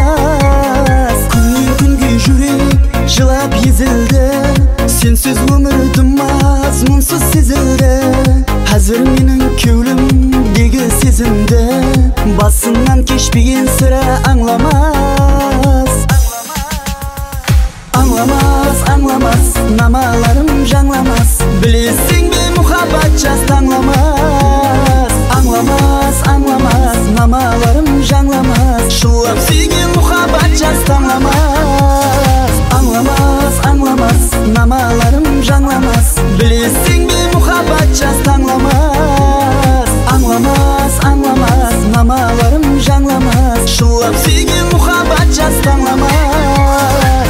Күннен күнге жүрек жылап езілді, сенсіз өмірдің мазмұнсыз сезілді. Қазір менің кеудемдегі сезімді басыңнан кешпеген сірә аңламас. Аңламас, аңламас, намаларым жаңламас. Білесің бе мұхаббат жас аңламас. Аңламас, аңламас, намаларым жаңламас. Шулап сүйген мұхаббат жас аңламас. Аңламас, аңламас, намаларым жаңламас. Білесің бе мұхаббат жас аңламас. Аңламас, аңламас, намаларым жаңламас. Шулап сүйген мұхаббат жас аңламас.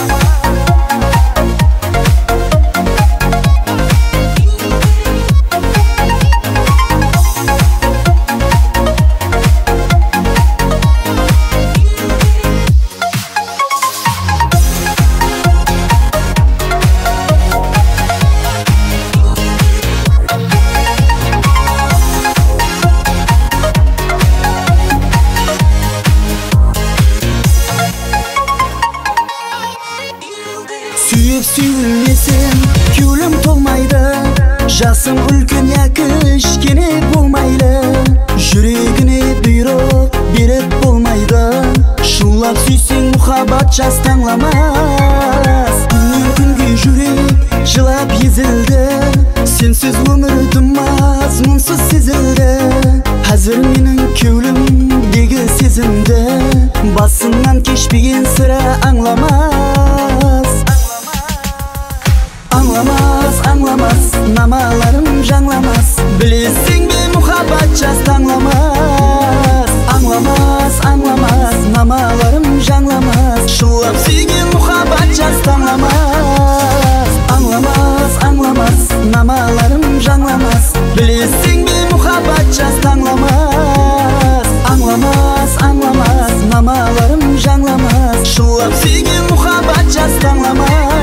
Сүйіп сүйілмесем кеулім толмайды, жасың үлкен я кішкене болмайды. Жүрегіне бұйрық беріп болмайды, шулап сүйсең мұхаббат жас аңламас. Күннен күнге жүрек жылап езілді, сенсіз өмірдің мазмұнсыз сезілді. Қазір менің кеудемдегі сезімді басыңнан кешпеген сірә аңламас. Аңламас, аңламас, намаларым жаңламас. Білесің бе мұхаббат жас аңламас. Аңламас, аңламас, намаларым жаңламас. Шулап сүйген мұхаббат жас аңламас. Аңламас, аңламас, намаларым жаңламас. Білесің бе мұхаббат жас аңламас. Аңламас, аңламас, намаларым жаңламас. Шулап сүйген мұхаббат жас аңламас.